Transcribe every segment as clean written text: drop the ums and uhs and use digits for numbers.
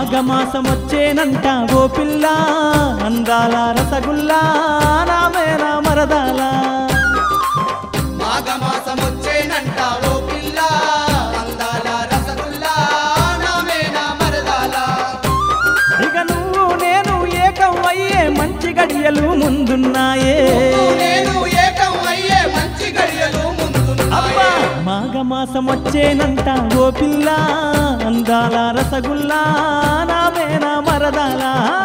మాఘమాసమొచ్చేనంట ఓ పిల్ల అందాల రసగుల్లా నామేనా మరదాల మాఘమాసమొచ్చేనంట ఓ పిల్ల అందాల రసగుల్లా నామేనా మరదాల ఇక నువ్వు నేను ఏకం అయ్యే మంచి గడియలు ముందున్నాయే నేను ఏకం అయ్యే మంచి గడియలు ముందున్నాయే మాఘమాసమొచ్చేనంట ఓ పిల్ల అందాల రసగుల్లా నామేనా మరదాల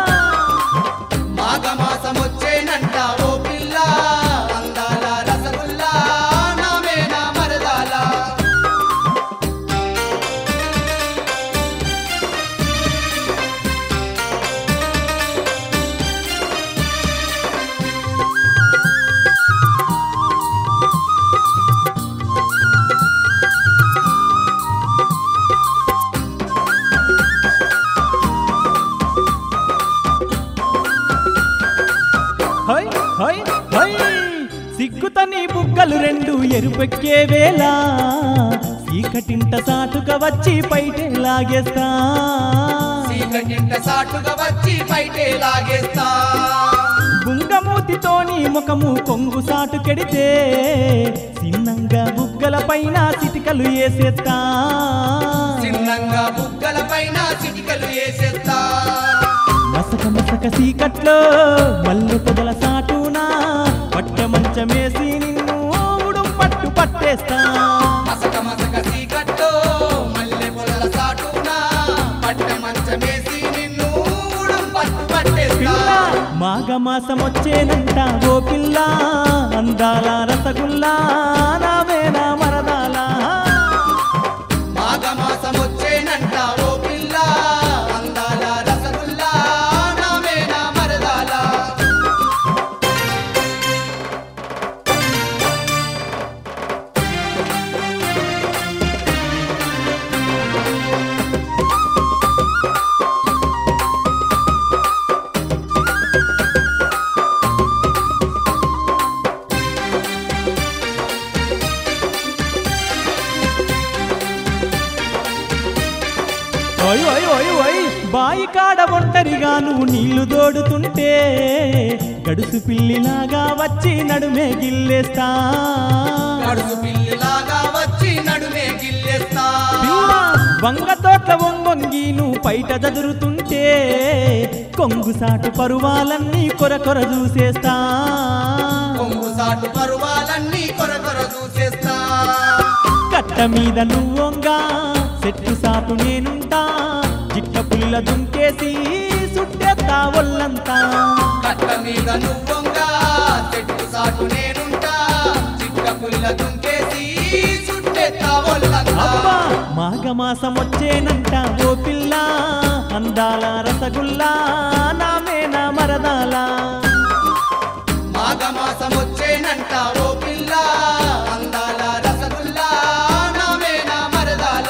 మాఘమాసమొచ్చేనంట ఓ పిల్ల అందాల రసగుల్లా నామేనా మరదాల హై హై హై సిగ్గుతని బుగ్గలు రెండు ఎరుపెక్కే వేళ చీకటింట సాటుగా వచ్చి పైటే లాగేస్తా చీకటింట సాటుగా వచ్చి బయటే లాగేస్తా బుంగమూతితోని ముఖము కొంగు సాటు కెడితే చిన్నంగా బుగ్గల పైన చిటికలు వేసేస్తా చిన్నంగా బుగ్గల పైన చిటికలు వేసేస్తా మసక మసక చీకట్లో మల్లు పొదల సాటునా పట్ట మంచమేసి నిన్ను ఊడుం పట్టు పట్టేస్తా మసక మసక చీకట్లో మల్లె పొదల సాటున పట్ట మంచమేసి నిన్ను ఊడుం పట్టు పట్టేస్తా పిల్ల మాఘమాసమొచ్చేనంట ఓ పిల్ల అందాల రసగుల్లా నామేనా మరదాల మాఘమాసమొచ్చేనంట ఓ పిల్ల అందాల రసగుల్లా నామేనా మరదాల ఓయ్ ఓయ్ ఓయ్ ఓయ్ బాయి కాడ ఒంటరిగా నువ్వు నీళ్లు దోడుతుంటే గడుసు పిల్లిలాగా వచ్చి నడుమే గిల్లేస్తా కడుసు పిల్లిలాగా వచ్చి నడుమే గిల్లేస్తా పిల్ల వంగ తోట్ల వంగొంగి నువ్వు పైట దదురుతుంటే కొంగు సాటు పరువాలన్నీ కొర కొర చూసేస్తా కొంగు సాటు పరువాలన్నీ కొర కొర చూసేస్తా కట్ట మీద నువ్వొంగా చెట్టు సాటు నేనుంటా జిట్ట పుల్ల దుంకేసి సుట్టేస్తా ఒళ్ళంతా కట్ట మీద నువ్వొంగా చెట్టు సాటు నేనుంటా చిట్ట పుల్ల దుంకేసి సుట్టెత్తా ఒళ్ళంతా అబ్బా మాఘమాసమొచ్చేనంట ఓ పిల్ల అందాల రసగుల్లా నామేనా మరదాల మాఘమాసమొచ్చేనంట ఓ పిల్ల అందాల రసగుల్లా నామేనా మరదాల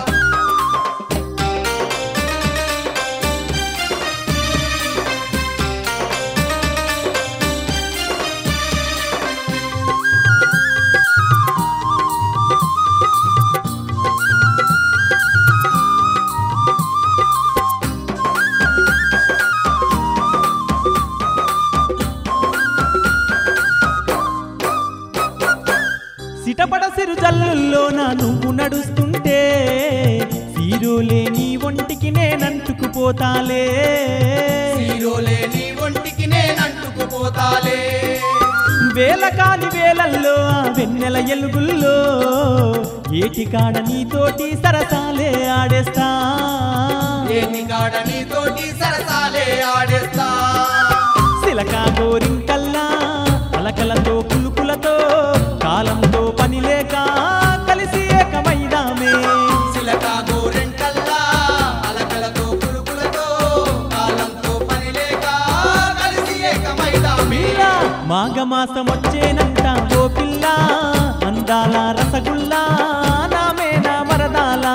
సిటపడ సిరు జల్లుల్లోన నువ్వు నడుస్తుంటే సీరోలే నీ ఒంటికి నేనంటుకుపోతాలే హీరోలే నీ ఒంటికి నేనంటుకుపోతాలే వేల కాని వేలల్లో ఆ వెన్నెల ఎలుగుల్లో ఏటికాడ నీతోటి సరసాలే ఆడేస్తా ఏటికాడ నీతోటి సరసాలే ఆడేస్తా సిలకా గోరింకల్లా అలకలతో కులుకులతో కాలంతో పని లేక కలిసి ఏకమైదామే సిలకా గోరెంటల్లా అలకలతో పురుగులతో కాలంతో పని లేక కలిసి ఏకమైదామే పిల్ల మాఘమాసమొచ్చేనంట ఓ పిల్ల అందాల రసగుల్లా నామేనా మరదాల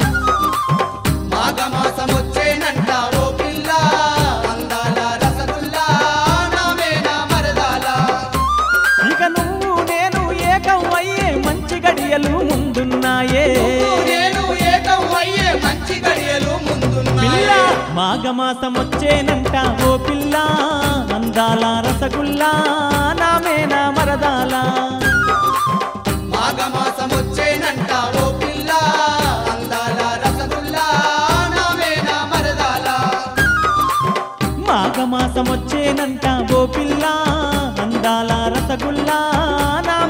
మాఘమాసమొచ్చేనంట ఓ పిల్ల అందాల రసగుల్లా నామేనా మరదాల ఇక నువ్వు నేను ఏకం అయ్యే మంచి గడియలు ముందున్నాయే నేను ఏకం అయ్యే మంచి గడియలు ముందున్నాయి పిల్ల మాఘమాసం వచ్చేనంట ఓ పిల్ల అందాల రసగుల్లా నామేనా మరదాల మాఘమాసం వచ్చేనంట ఓ పిల్ల అందాల రసగుల్లా నామేనా మరదాల మాఘమాసం వచ్చేనంట ఓ పిల్ల అందాల రసగుల్లా నా